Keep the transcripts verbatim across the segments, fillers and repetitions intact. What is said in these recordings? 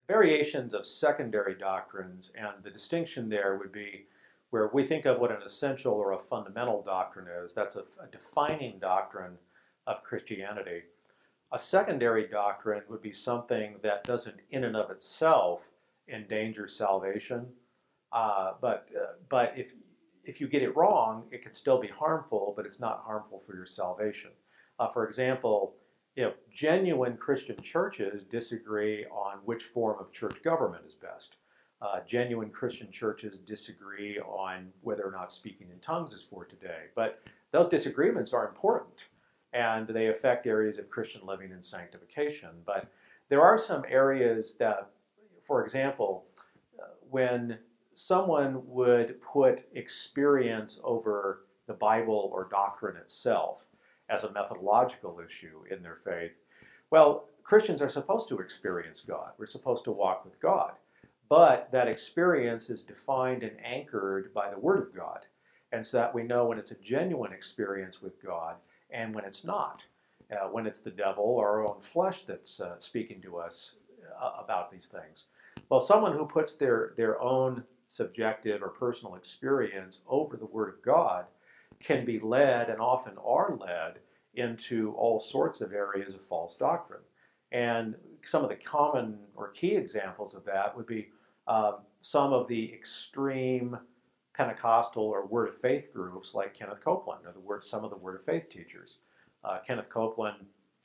variations of secondary doctrines, and the distinction there would be where we think of what an essential or a fundamental doctrine is. That's a, a defining doctrine of Christianity. A secondary doctrine would be something that doesn't in and of itself endanger salvation, uh, but uh, but if if you get it wrong, it can still be harmful, but it's not harmful for your salvation. Uh, for example, you know, genuine Christian churches disagree on which form of church government is best. Uh, genuine Christian churches disagree on whether or not speaking in tongues is for today. But those disagreements are important, and they affect areas of Christian living and sanctification. But there are some areas that, for example, uh, when someone would put experience over the Bible or doctrine itself as a methodological issue in their faith, well, Christians are supposed to experience God. We're supposed to walk with God. But that experience is defined and anchored by the Word of God. And so that we know when it's a genuine experience with God and when it's not. Uh, when it's the devil or our own flesh that's uh, speaking to us uh, about these things. Well, someone who puts their, their own subjective or personal experience over the Word of God can be led, and often are led, into all sorts of areas of false doctrine. And some of the common or key examples of that would be um, some of the extreme Pentecostal or Word of Faith groups like Kenneth Copeland, or the word, some of the Word of Faith teachers. Uh, Kenneth Copeland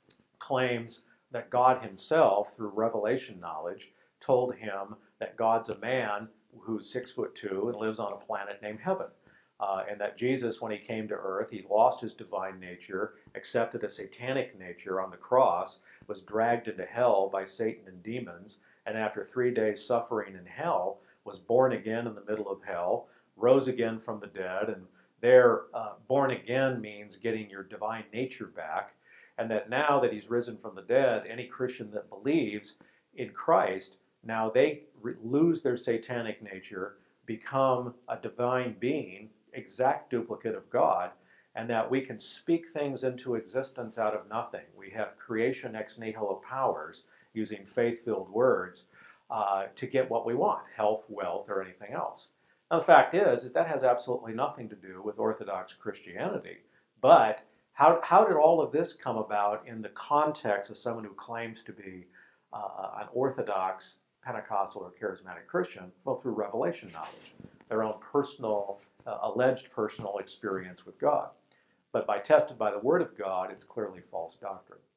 claims that God himself, through revelation knowledge, told him that God's a man who's six foot two and lives on a planet named heaven. Uh, and that Jesus, when he came to earth, he lost his divine nature, accepted a satanic nature on the cross, was dragged into hell by Satan and demons, and after three days suffering in hell, was born again in the middle of hell, rose again from the dead, and there, uh, born again means getting your divine nature back, and that now that he's risen from the dead, any Christian that believes in Christ, now they lose their satanic nature, become a divine being, exact duplicate of God, and that we can speak things into existence out of nothing. We have creation ex nihilo powers using faith-filled words uh, to get what we want, health, wealth, or anything else. Now, the fact is, is that has absolutely nothing to do with Orthodox Christianity. But how, how did all of this come about in the context of someone who claims to be uh, an Orthodox, Pentecostal, or Charismatic Christian? Well, through revelation knowledge, their own personal, uh, alleged personal experience with God. But by tested by the Word of God, it's clearly false doctrine.